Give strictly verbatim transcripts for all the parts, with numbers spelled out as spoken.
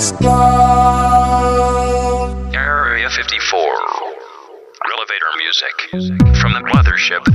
Area fifty-four. Elevator music from the mothership.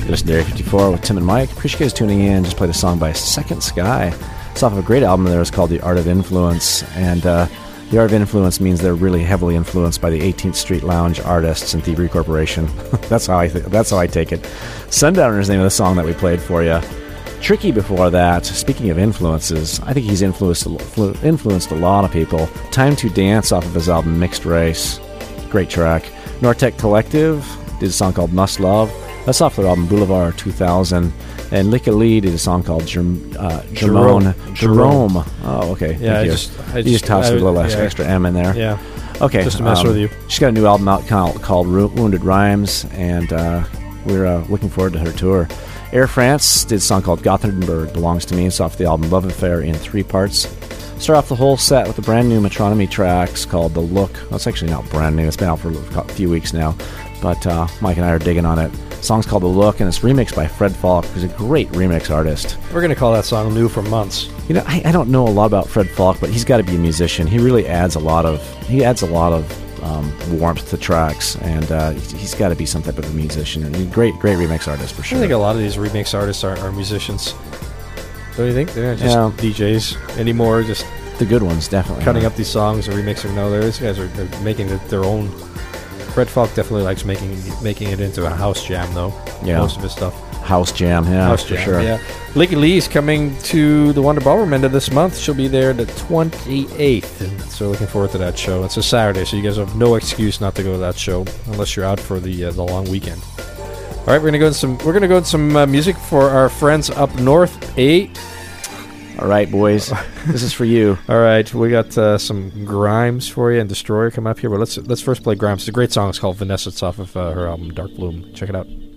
You listen to Area fifty-four with Tim and Mike. Appreciate you guys tuning in. Just played a song by Second Sky. It's off of a great album there. It's called The Art of Influence. And uh, The Art of Influence means they're really heavily influenced by the eighteenth Street Lounge artists and Thievery Corporation. That's how I th- that's how I take it. Sundowner is the name of the song that we played for you. Tricky before that. Speaking of influences, I think he's influenced influenced a lot of people. Time to Dance off of his album Mixed Race. Great track. Nortec Collective did a song called Must Love. That's off their album Boulevard two thousand. And Lick a Lee did a song called Jerm, uh, Jerome. Jerome. Jerome. Oh, okay. Yeah, Thank I you. just, I you just just tossed I, a little yeah. extra M in there. Yeah. Okay. Just to mess um, with you. She's got a new album out called, called Wounded Rhymes, and uh, we're uh, looking forward to her tour. Air France did a song called Gothenburg Belongs to Me. It's off the album Love Affair in three parts. Start off the whole set with a brand new Metronomy tracks called The Look. Well, it's actually not brand new. It's been out for a few weeks now. But uh, Mike and I are digging on it. The song's called The Look, and it's remixed by Fred Falk, who's a great remix artist. We're going to call that song new for months. You know, I, I don't know a lot about Fred Falk, but he's got to be a musician. He really adds a lot of he adds a lot of um, warmth to tracks, and uh, he's got to be some type of a musician. And he's a great, great remix artist for sure. I think a lot of these remix artists are, are musicians. Don't you think? They're not just Yeah. D Js anymore, just The good ones, definitely. cutting up these songs and remixing. No, these guys are they're making it their own. Fred Falk definitely likes making making it into a house jam, though. Yeah. Most of his stuff. House jam, yeah, house for jam, sure. yeah. Licky Lee's coming to the Wonder Ballroom end of this month. She'll be there the twenty-eighth, and so looking forward to that show. It's a Saturday, so you guys have no excuse not to go to that show unless you're out for the uh, the long weekend. All right, we're gonna go into some we're gonna go into some uh, music for our friends up north. Eight. All right, boys, this is for you. All right, we got uh, some Grimes for you and Destroyer come up here, but let's let's first play Grimes. It's a great song. It's called Vanessa. It's off of uh, her album Dark Bloom. Check it out.